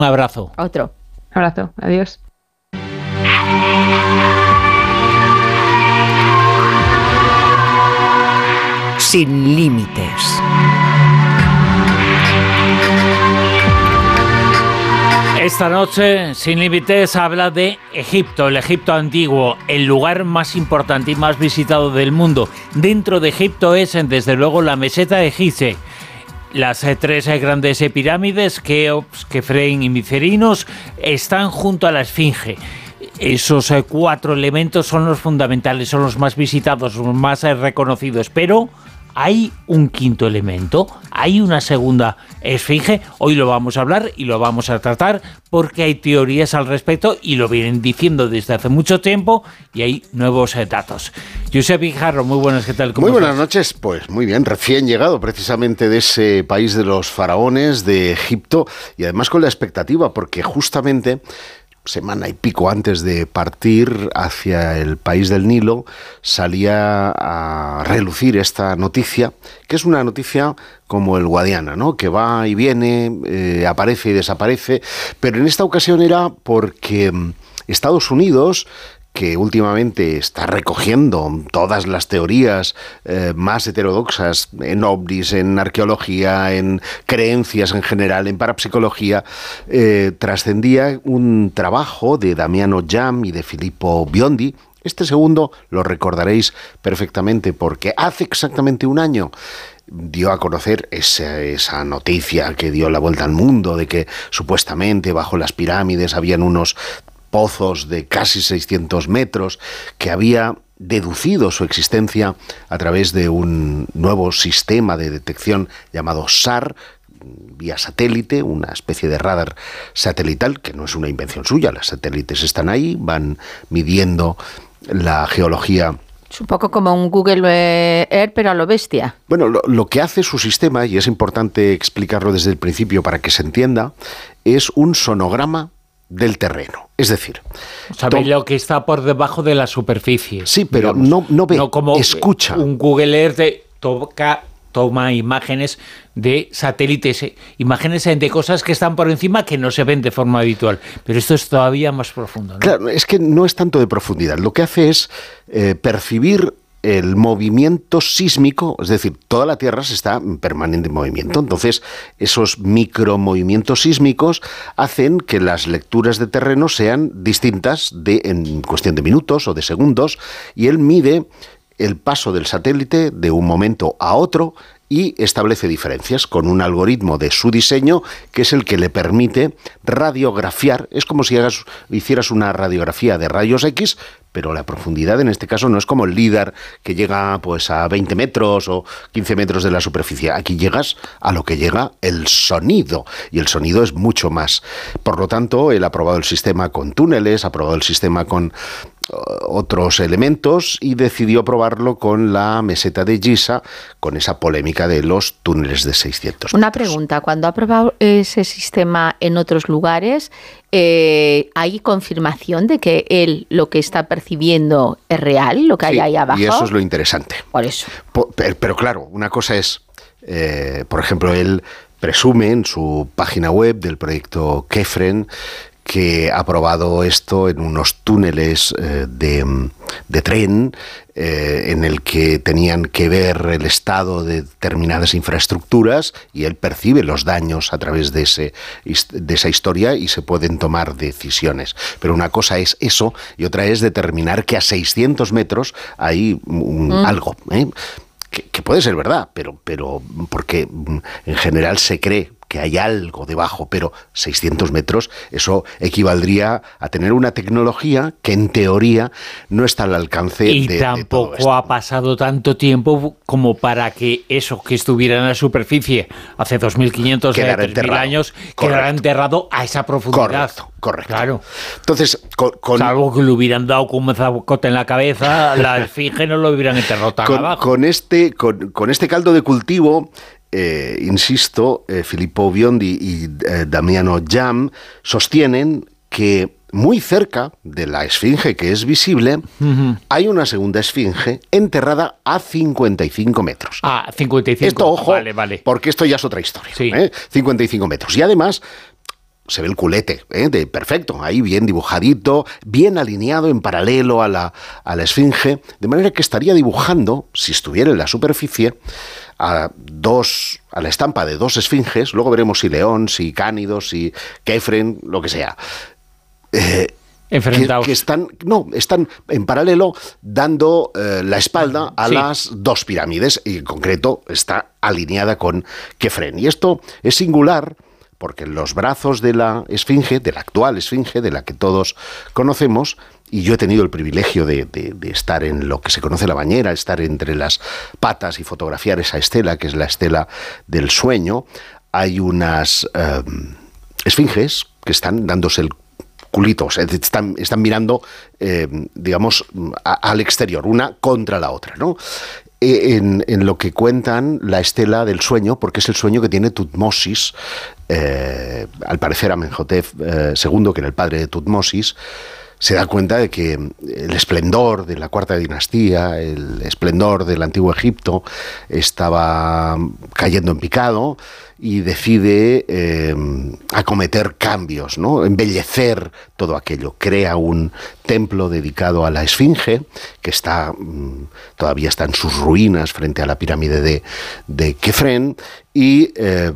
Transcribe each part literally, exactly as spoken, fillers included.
Un abrazo. Otro. Abrazo. Adiós. Sin límites. Esta noche, Sin Límites, habla de Egipto, el Egipto antiguo, el lugar más importante y más visitado del mundo. Dentro de Egipto es, desde luego, la meseta de Gizeh. Las eh, tres eh, grandes eh, pirámides, Keops, Kefren y Micerinos, están junto a la Esfinge. Esos eh, cuatro elementos son los fundamentales, son los más visitados, los más eh, reconocidos, pero hay un quinto elemento, hay una segunda esfinge. Hoy lo vamos a hablar y lo vamos a tratar porque hay teorías al respecto y lo vienen diciendo desde hace mucho tiempo y hay nuevos eh, datos. Josep Guijarro, muy buenas, ¿qué tal? ¿Cómo muy buenas estás? noches, pues muy bien, recién llegado precisamente de ese país de los faraones, de Egipto, y además con la expectativa, porque justamente semana y pico antes de partir hacia el país del Nilo, salía a relucir esta noticia, que es una noticia como el Guadiana, ¿no? Que va y viene, eh, aparece y desaparece, pero en esta ocasión era porque Estados Unidos, que últimamente está recogiendo todas las teorías eh, más heterodoxas en ovnis, en arqueología, en creencias en general, en parapsicología, eh, trascendía un trabajo de Damiano Jam y de Filippo Biondi. Este segundo lo recordaréis perfectamente porque hace exactamente un año dio a conocer esa, esa noticia que dio la vuelta al mundo de que supuestamente bajo las pirámides habían unos pozos de casi seiscientos metros, que había deducido su existencia a través de un nuevo sistema de detección llamado SAR, vía satélite, una especie de radar satelital, que no es una invención suya, los satélites están ahí, van midiendo la geología. Es un poco como un Google Earth, pero a lo bestia. Bueno, lo, lo que hace su sistema, y es importante explicarlo desde el principio para que se entienda, es un sonograma del terreno. Es decir, ¿sabéis lo que está por debajo de la superficie? Sí, pero digamos, no, no ve, no como escucha. Un Google Earth de toca, toma imágenes de satélites, imágenes de cosas que están por encima que no se ven de forma habitual. Pero esto es todavía más profundo, ¿no? Claro, es que no es tanto de profundidad. Lo que hace es eh, percibir el movimiento sísmico, es decir, toda la Tierra se está en permanente movimiento. Entonces, esos micromovimientos sísmicos hacen que las lecturas de terreno sean distintas de, en cuestión de minutos o de segundos, y él mide el paso del satélite de un momento a otro y establece diferencias con un algoritmo de su diseño que es el que le permite radiografiar. Es como si hagas, hicieras una radiografía de rayos X, pero la profundidad en este caso no es como el LIDAR, que llega pues a veinte metros o quince metros de la superficie. Aquí llegas a lo que llega el sonido, y el sonido es mucho más. Por lo tanto, él ha probado el sistema con túneles, ha probado el sistema con otros elementos y decidió probarlo con la meseta de Giza, con esa polémica de los túneles de seiscientos metros. Una pregunta, cuando ha probado ese sistema en otros lugares, eh, ¿hay confirmación de que él lo que está percibiendo es real, lo que Sí, hay ahí abajo? Y eso es lo interesante. Por eso. Pero, pero claro, una cosa es, eh, por ejemplo, él presume en su página web del proyecto Kefren que ha probado esto en unos túneles eh, de, de tren eh, en el que tenían que ver el estado de determinadas infraestructuras, y él percibe los daños a través de, ese, de esa historia y se pueden tomar decisiones. Pero una cosa es eso y otra es determinar que a seiscientos metros hay un, mm. algo, ¿eh? que, que puede ser verdad, pero, pero porque en general se cree que hay algo debajo, pero seiscientos metros, eso equivaldría a tener una tecnología que en teoría no está al alcance y de, tampoco de todo esto. Ha pasado tanto tiempo como para que eso que estuviera en la superficie hace dos mil quinientos, tres mil años, quedara enterrado a esa profundidad. Correcto, correcto. Claro. Entonces, con, con, salvo que le hubieran dado con un zapote en la cabeza, la esfinge no lo hubieran enterrado tan con, abajo. Con este, con, con este caldo de cultivo, Eh, insisto, eh, Filippo Biondi y eh, Damiano Jam sostienen que muy cerca de la esfinge que es visible, uh-huh, hay una segunda esfinge enterrada a cincuenta y cinco metros. Ah, cincuenta y cinco. Esto, ojo, vale, vale. porque esto ya es otra historia. Sí. ¿eh? cincuenta y cinco metros. Y además se ve el culete, ¿eh? de perfecto, ahí bien dibujadito, bien alineado en paralelo a la, a la esfinge, de manera que estaría dibujando, si estuviera en la superficie, a dos, a la estampa de dos esfinges, luego veremos si León, si Cánido, si Kefren, lo que sea. Eh, Enfrentados. Que, que están, no, están en paralelo dando eh, la espalda a sí. las dos pirámides, y en concreto está alineada con Kefren. Y esto es singular, porque los brazos de la esfinge, de la actual esfinge, de la que todos conocemos, y yo he tenido el privilegio de, de, de estar en lo que se conoce la bañera, estar entre las patas y fotografiar esa estela, que es la estela del sueño, hay unas eh, esfinges que están dándose el culito, o sea, están, están mirando, eh, digamos, a, al exterior, una contra la otra, ¿no? En, en lo que cuentan la estela del sueño, porque es el sueño que tiene Tutmosis, eh, al parecer Amenhotep eh, segundo, que era el padre de Tutmosis, se da cuenta de que el esplendor de la cuarta dinastía, el esplendor del antiguo Egipto, estaba cayendo en picado, y decide eh, acometer cambios, ¿no? Embellecer todo aquello. Crea un templo dedicado a la esfinge, que está todavía está en sus ruinas frente a la pirámide de, de Kefren, y eh,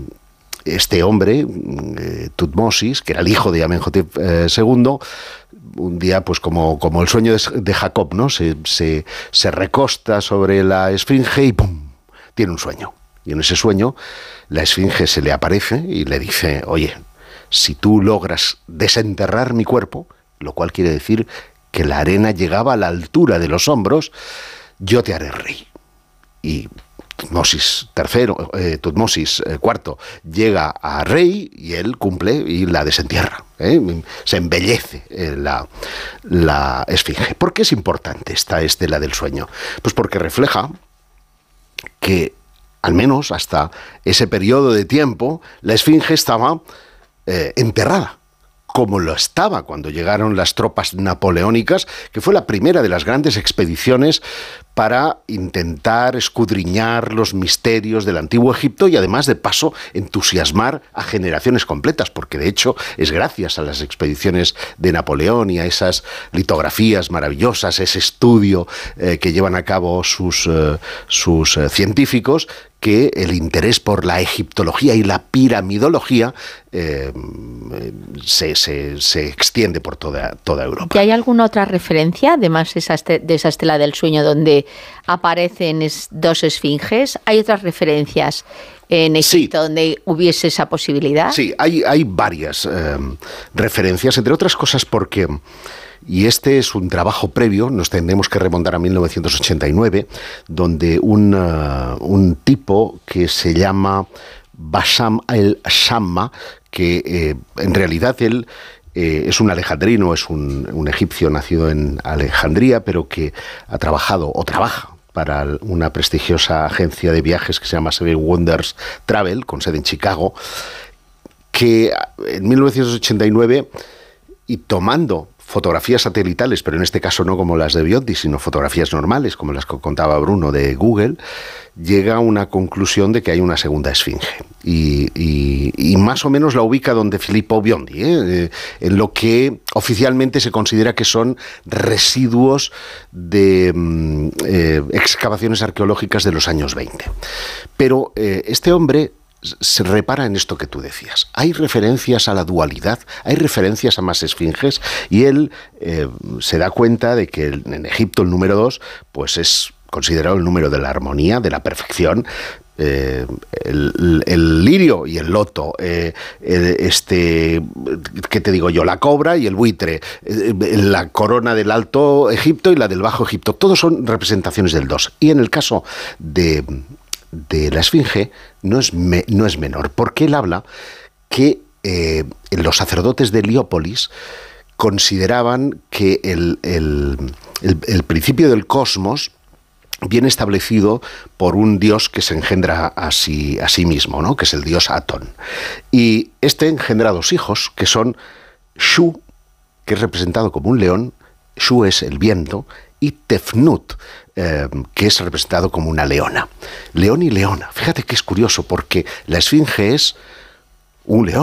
este hombre, eh, Tutmosis, que era el hijo de Amenhotep eh, segundo, un día, pues como, como el sueño de, de Jacob, ¿no? Se, se, se recosta sobre la esfinge y ¡pum!, tiene un sueño. Y en ese sueño la esfinge se le aparece y le dice: oye, si tú logras desenterrar mi cuerpo, lo cual quiere decir que la arena llegaba a la altura de los hombros, yo te haré rey. Y Tutmosis tercero, eh, Tutmosis eh, cuarto llega a rey y él cumple y la desentierra. ¿eh? Se embellece eh, la, la esfinge. ¿Por qué es importante esta estela del sueño? Pues porque refleja que, al menos hasta ese periodo de tiempo, la esfinge estaba eh, enterrada, como lo estaba cuando llegaron las tropas napoleónicas, que fue la primera de las grandes expediciones para intentar escudriñar los misterios del antiguo Egipto y además, de paso, entusiasmar a generaciones completas, porque de hecho es gracias a las expediciones de Napoleón y a esas litografías maravillosas, ese estudio eh, que llevan a cabo sus, eh, sus eh, científicos, que el interés por la egiptología y la piramidología eh, se, se, se extiende por toda, toda Europa. ¿Y hay alguna otra referencia, además esa este, de esa estela del sueño donde aparecen es, dos esfinges? ¿Hay otras referencias en Egipto sí. donde hubiese esa posibilidad? Sí, hay, hay varias eh, referencias, entre otras cosas porque... Y este es un trabajo previo, nos tendremos que remontar a mil novecientos ochenta y nueve, donde un, uh, un tipo que se llama Bassam el-Shamma, que eh, en realidad él eh, es un alejandrino, es un, un egipcio nacido en Alejandría, pero que ha trabajado o trabaja para una prestigiosa agencia de viajes que se llama Seven Wonders Travel, con sede en Chicago, que en mil novecientos ochenta y nueve, y tomando fotografías satelitales, pero en este caso no como las de Biondi, sino fotografías normales, como las que contaba Bruno de Google, llega a una conclusión de que hay una segunda esfinge. Y, y, y más o menos la ubica donde Filippo Biondi, ¿eh? en lo que oficialmente se considera que son residuos de eh, excavaciones arqueológicas de los años veinte. Pero eh, este hombre se repara en esto que tú decías. Hay referencias a la dualidad, hay referencias a más esfinges, y él eh, se da cuenta de que en Egipto el número dos pues es considerado el número de la armonía, de la perfección. Eh, el, el lirio y el loto, eh, este, ¿qué te digo yo? La cobra y el buitre, eh, la corona del Alto Egipto y la del Bajo Egipto, todos son representaciones del dos. Y en el caso de de la esfinge no es, me, no es menor, porque él habla que eh, los sacerdotes de Heliópolis consideraban que el, el, el, el principio del cosmos viene establecido por un dios que se engendra a sí, a sí mismo, ¿no? Que es el dios Atón. Y este engendra dos hijos, que son Shu, que es representado como un león, Shu es el viento, y Tefnut, eh, que es representado como una leona. León y leona. Fíjate que es curioso, porque la esfinge es un león,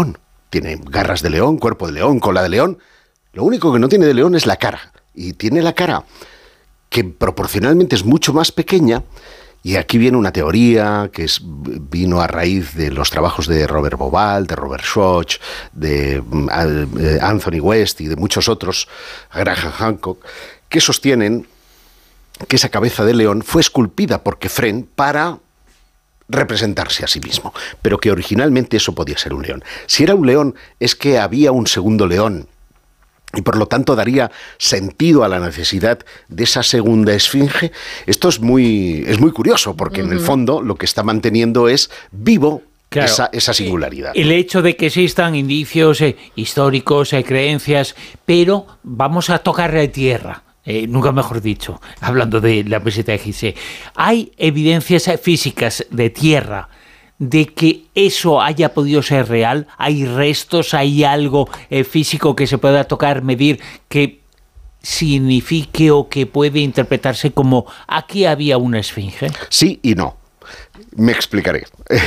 tiene garras de león, cuerpo de león, cola de león. Lo único que no tiene de león es la cara. Y tiene la cara que proporcionalmente es mucho más pequeña. Y aquí viene una teoría que es, vino a raíz de los trabajos de Robert Bauval, de Robert Schoch, de Anthony West y de muchos otros, Graham Hancock, que sostienen que esa cabeza de león fue esculpida por Kephren para representarse a sí mismo, pero que originalmente eso podía ser un león. Si era un león, es que había un segundo león, y por lo tanto daría sentido a la necesidad de esa segunda esfinge. Esto es muy, es muy curioso, porque uh-huh. en el fondo lo que está manteniendo es vivo claro, esa, esa singularidad. El hecho de que existan indicios eh, históricos, eh, creencias, pero vamos a tocar la tierra. Eh, nunca mejor dicho, hablando de la meseta egipcia. Hay evidencias físicas de tierra de que eso haya podido ser real. Hay restos, hay algo eh, físico que se pueda tocar, medir, que signifique o que puede interpretarse como aquí había una esfinge. Sí y no. Me explicaré.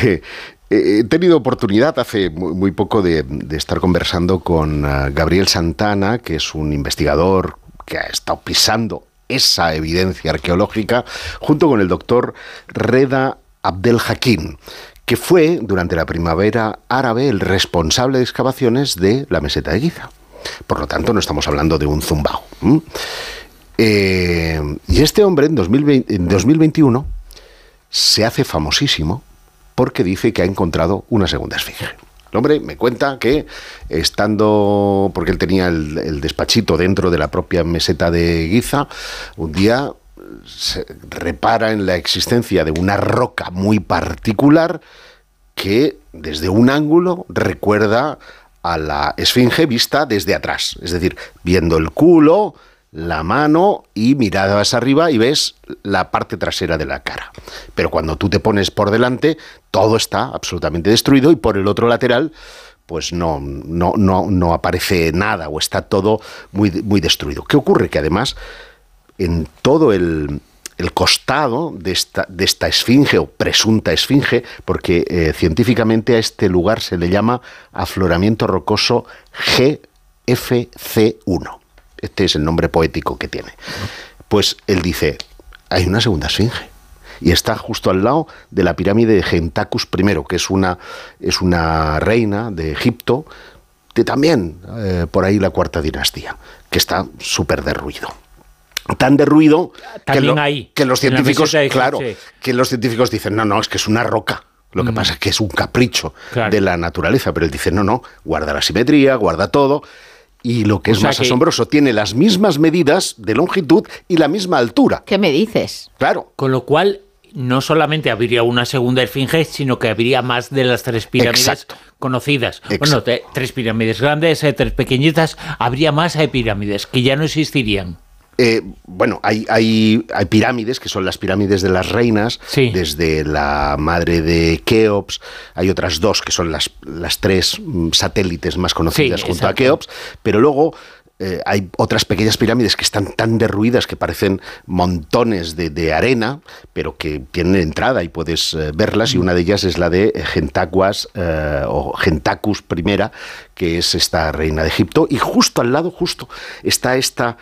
He tenido oportunidad hace muy poco de, de estar conversando con uh, Gabriel Santana, que es un investigador que ha estado pisando esa evidencia arqueológica, junto con el doctor Reda Abdelhakim, que fue, durante la primavera árabe, el responsable de excavaciones de la meseta de Giza. Por lo tanto, no estamos hablando de un zumbao. ¿Mm? Eh, y este hombre, en, dos mil veinte, en dos mil veintiuno, se hace famosísimo porque dice que ha encontrado una segunda esfinge. El hombre me cuenta que estando, porque él tenía el, el despachito dentro de la propia meseta de Giza, un día se repara en la existencia de una roca muy particular que desde un ángulo recuerda a la esfinge vista desde atrás, es decir, viendo el culo, la mano y miradas arriba y ves la parte trasera de la cara. Pero cuando tú te pones por delante, todo está absolutamente destruido y por el otro lateral pues no, no, no, no aparece nada o está todo muy, muy destruido. ¿Qué ocurre? Que además en todo el, el costado de esta, de esta esfinge o presunta esfinge, porque eh, científicamente a este lugar se le llama afloramiento rocoso G F C uno. Este es el nombre poético que tiene. Pues él dice, hay una segunda esfinge. Y está justo al lado de la pirámide de Gentacus I, que es una, es una reina de Egipto, de también eh, por ahí la cuarta dinastía, que está súper derruido. Tan derruido que, lo, ahí, que los científicos, claro, que los científicos dicen, no, no, es que es una roca. Lo que mm. pasa es que es un capricho claro. de la naturaleza, pero él dice, no, no, guarda la simetría, guarda todo. Y lo que es o sea más que... asombroso, tiene las mismas medidas de longitud y la misma altura. ¿Qué me dices? Claro. Con lo cual, no solamente habría una segunda esfinge, sino que habría más de las tres pirámides Exacto. conocidas. Exacto. Bueno, te, tres pirámides grandes, eh, tres pequeñitas, habría más eh, pirámides que ya no existirían. Eh, bueno, hay, hay, hay pirámides, que son las pirámides de las reinas, sí. desde la madre de Keops, hay otras dos, que son las, las tres satélites más conocidas sí, junto exacto. a Keops, pero luego eh, hay otras pequeñas pirámides que están tan derruidas que parecen montones de, de arena, pero que tienen entrada y puedes eh, verlas, y una de ellas es la de Gentacuas, eh, o Gentacus I, que es esta reina de Egipto, y justo al lado, justo, está esta...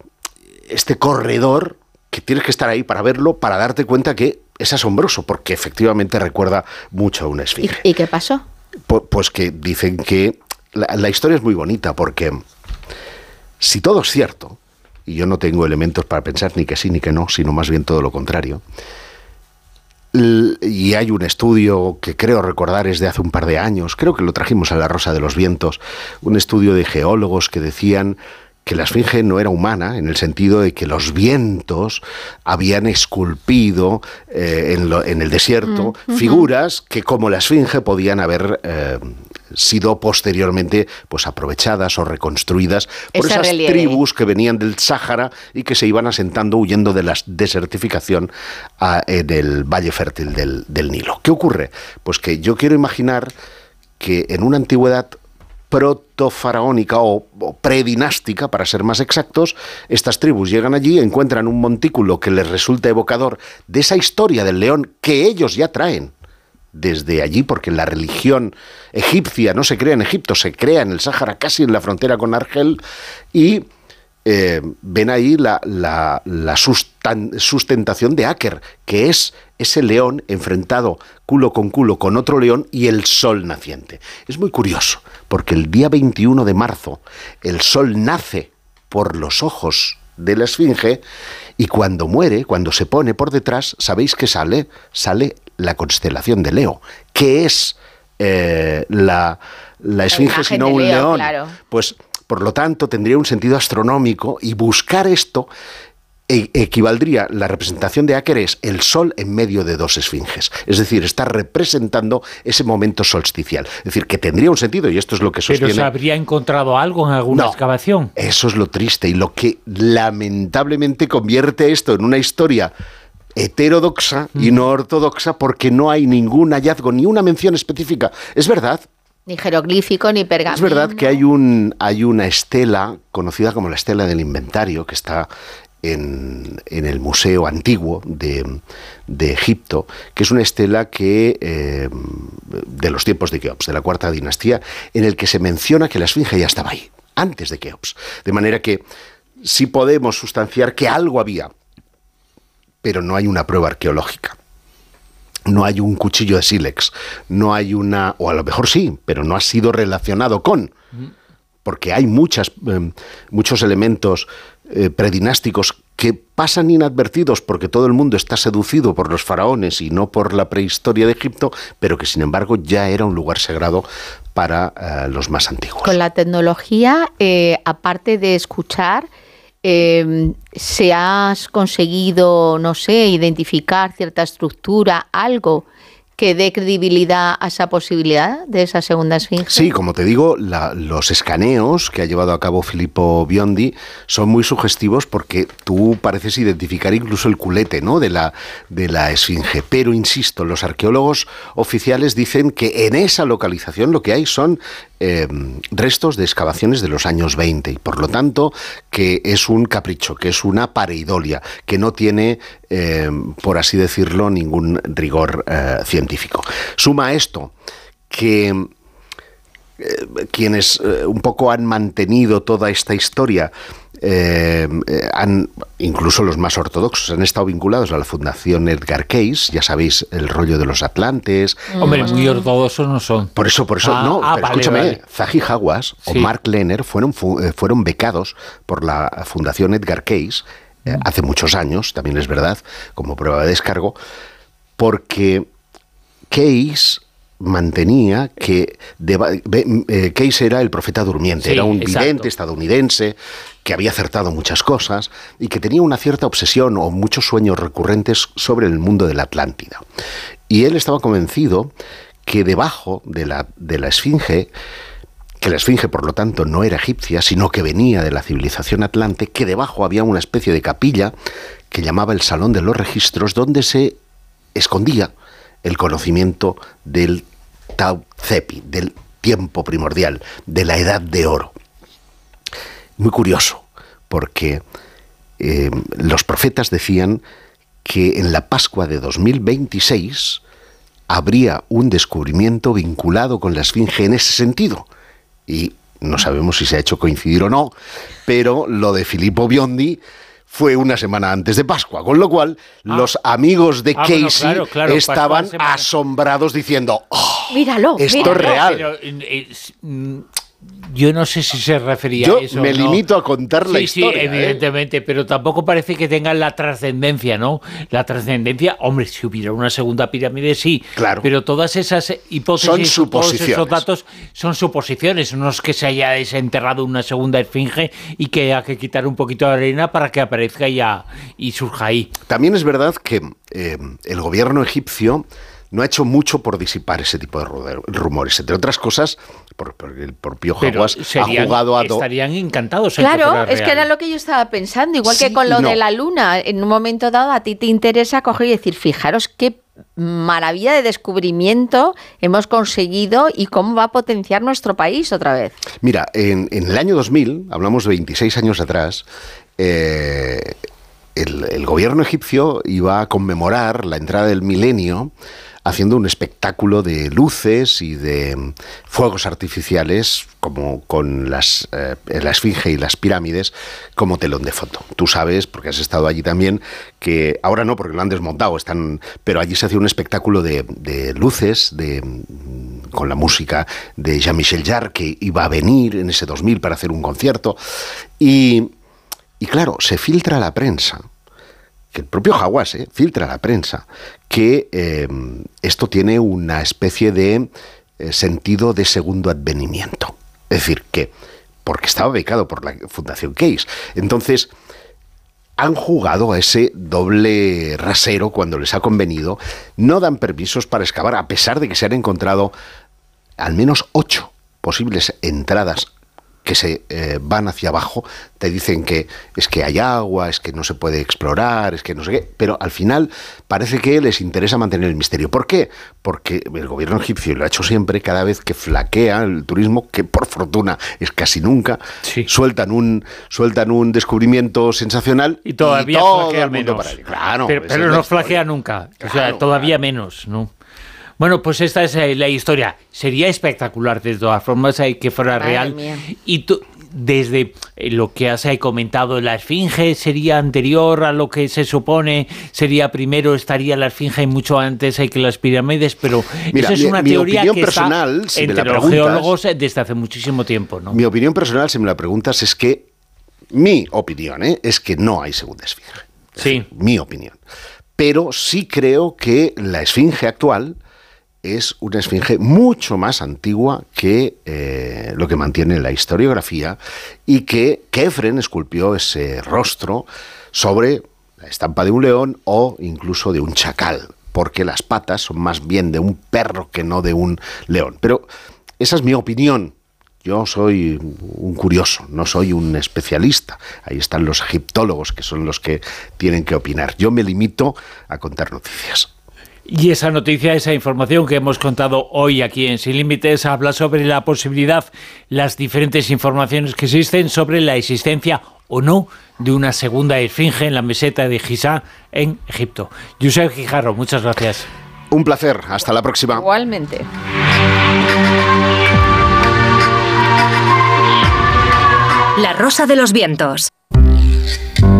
este corredor que tienes que estar ahí para verlo, para darte cuenta que es asombroso, porque efectivamente recuerda mucho a una esfinge. ¿Y, ¿y qué pasó? Pues, pues que dicen que la, la historia es muy bonita, porque si todo es cierto, y yo no tengo elementos para pensar ni que sí ni que no, sino más bien todo lo contrario, y hay un estudio que creo recordar es de hace un par de años, creo que lo trajimos a La Rosa de los Vientos, un estudio de geólogos que decían que la esfinge no era humana, en el sentido de que los vientos habían esculpido eh, en, lo, en el desierto mm, uh-huh. figuras que, como la esfinge, podían haber eh, sido posteriormente pues aprovechadas o reconstruidas por Ese esas relieve. tribus que venían del Sáhara y que se iban asentando huyendo de la desertificación a, en el valle fértil del, del Nilo. ¿Qué ocurre? Pues que yo quiero imaginar que en una antigüedad protofaraónica o, o predinástica, para ser más exactos, estas tribus llegan allí, encuentran un montículo que les resulta evocador de esa historia del león que ellos ya traen desde allí, porque la religión egipcia no se crea en Egipto, se crea en el Sáhara, casi en la frontera con Argel, y eh, ven ahí la, la, la sustan, sustentación de Aker, que es ese león enfrentado culo con culo con otro león y el sol naciente. Es muy curioso, porque el día veintiuno de marzo el sol nace por los ojos de la esfinge, y cuando muere, cuando se pone por detrás, ¿sabéis qué sale? Sale la constelación de Leo, que es eh, la, la esfinge, sino un Leo, león. Claro. Pues, por lo tanto, tendría un sentido astronómico, y buscar esto e- equivaldría, la representación de Aker es el sol en medio de dos esfinges. Es decir, está representando ese momento solsticial. Es decir, que tendría un sentido, y esto es lo que sostiene... ¿Pero se habría encontrado algo en alguna no, excavación? Eso es lo triste, y lo que lamentablemente convierte esto en una historia heterodoxa mm. y no ortodoxa, porque no hay ningún hallazgo, ni una mención específica. Es verdad. Ni jeroglífico, ni pergamino. Es verdad que hay, un, hay una estela, conocida como la estela del inventario, que está en, en el Museo Antiguo de, de Egipto, que es una estela que eh, de los tiempos de Keops, de la cuarta dinastía, en el que se menciona que la esfinge ya estaba ahí, antes de Keops. De manera que sí podemos sustanciar que algo había, pero no hay una prueba arqueológica. No hay un cuchillo de sílex, no hay una... o a lo mejor sí, pero no ha sido relacionado con... porque hay muchas, eh, muchos elementos eh, predinásticos que pasan inadvertidos porque todo el mundo está seducido por los faraones y no por la prehistoria de Egipto, pero que sin embargo ya era un lugar sagrado para eh, los más antiguos. Con la tecnología, eh, aparte de escuchar, eh, ¿se has conseguido, no sé, identificar cierta estructura, algo que dé credibilidad a esa posibilidad de esa segunda esfinge? Sí, como te digo, la, los escaneos que ha llevado a cabo Filippo Biondi son muy sugestivos, porque tú pareces identificar incluso el culete, ¿no?, de la, de la esfinge. Pero, insisto, los arqueólogos oficiales dicen que en esa localización lo que hay son eh, restos de excavaciones de los años veinte, y por lo tanto que es un capricho, que es una pareidolia, que no tiene, eh, por así decirlo, ningún rigor eh, científico. Suma a esto que eh, quienes eh, un poco han mantenido toda esta historia, eh, eh, han, incluso los más ortodoxos, han estado vinculados a la Fundación Edgar Cayce, ya sabéis, el rollo de los atlantes. Hombre, muy ortodoxos no son. Por eso, por eso, ah, no, ah, pero vale, escúchame, vale. Zahi Hawass o sí. Mark Lehner fueron, fu fueron becados por la Fundación Edgar Cayce eh, mm. hace muchos años, también es verdad, como prueba de descargo, porque Cayce mantenía que de, eh, Cayce era el profeta durmiente, sí, era un exacto. vidente estadounidense que había acertado muchas cosas y que tenía una cierta obsesión o muchos sueños recurrentes sobre el mundo de la Atlántida. Y él estaba convencido que debajo de la, de la esfinge, que la esfinge por lo tanto no era egipcia, sino que venía de la civilización atlante, que debajo había una especie de capilla que llamaba el Salón de los Registros, donde se escondía el conocimiento del Tau Cepi, del tiempo primordial, de la edad de oro. Muy curioso, porque eh, los profetas decían que en la Pascua de dos mil veintiséis habría un descubrimiento vinculado con la esfinge en ese sentido. Y no sabemos si se ha hecho coincidir o no, pero lo de Filippo Biondi fue una semana antes de Pascua, con lo cual ah. los amigos de ah, Cayce bueno, claro, claro, estaban asombrados diciendo, oh, míralo, esto míralo. es real. Pero, eh, eh, yo no sé si se refería yo a eso. Yo me ¿no? limito a contar sí, la historia. Sí, evidentemente, ¿eh? Pero tampoco parece que tengan la trascendencia, ¿no? La trascendencia, hombre, si hubiera una segunda pirámide, sí. Claro. Pero todas esas hipótesis, son todos esos datos son suposiciones. No es que se haya desenterrado una segunda esfinge y que haya que quitar un poquito de arena para que aparezca ya y surja ahí. También es verdad que eh, el gobierno egipcio no ha hecho mucho por disipar ese tipo de rumores. Entre otras cosas, porque el propio Hawass ha jugado a... Do... Estarían encantados. Claro, es que era lo que yo estaba pensando. Igual sí, que con lo no. de la luna. En un momento dado a ti te interesa coger y decir, fijaros qué maravilla de descubrimiento hemos conseguido y cómo va a potenciar nuestro país otra vez. Mira, en, en el año dos mil, hablamos de veintiséis años atrás, eh, el, el gobierno egipcio iba a conmemorar la entrada del milenio haciendo un espectáculo de luces y de fuegos artificiales, como con las, eh, la Esfinge y las pirámides, como telón de fondo. Tú sabes, porque has estado allí también, que ahora no, porque lo han desmontado, están, pero allí se hacía un espectáculo de, de luces, de, con la música de Jean-Michel Jarre, que iba a venir en ese dos mil para hacer un concierto, y, y claro, se filtra a la prensa, que el propio Hawass eh, filtra a la prensa, que eh, esto tiene una especie de eh, sentido de segundo advenimiento. Es decir, que, porque estaba becado por la Fundación Case, entonces han jugado a ese doble rasero cuando les ha convenido, no dan permisos para excavar, a pesar de que se han encontrado al menos ocho posibles entradas que se eh, van hacia abajo. Te dicen que es que hay agua, es que no se puede explorar, es que no sé qué, pero al final parece que les interesa mantener el misterio. ¿Por qué? Porque el gobierno egipcio lo ha hecho siempre, cada vez que flaquea el turismo, que por fortuna es casi nunca, sí. sueltan un sueltan un descubrimiento sensacional y todavía y todo flakea el mundo menos. para él. Claro, pero pero no flakea nunca, claro, o sea, todavía claro. menos, ¿no? Bueno, pues esta es la historia. Sería espectacular, de todas formas, que fuera Madre real. Mía. Y tú, desde lo que has comentado, la Esfinge sería anterior a lo que se supone, sería primero, estaría la Esfinge mucho antes que las pirámides, pero Mira, eso es mi, una mi teoría que personal, está si entre los geólogos desde hace muchísimo tiempo, ¿no? Mi opinión personal, si me la preguntas, es que, mi opinión, ¿eh? es que no hay segunda Esfinge. Es sí. decir, mi opinión. Pero sí creo que la Esfinge actual es una esfinge mucho más antigua que eh, lo que mantiene la historiografía, y que Kefren esculpió ese rostro sobre la estampa de un león o incluso de un chacal, porque las patas son más bien de un perro que no de un león. Pero esa es mi opinión. Yo soy un curioso, no soy un especialista. Ahí están los egiptólogos, que son los que tienen que opinar. Yo me limito a contar noticias. Y esa noticia, esa información que hemos contado hoy aquí en Sin Límites, habla sobre la posibilidad, las diferentes informaciones que existen sobre la existencia o no de una segunda esfinge en la meseta de Giza en Egipto. Josep Guijarro, muchas gracias. Un placer, hasta la próxima. Igualmente. La Rosa de los Vientos.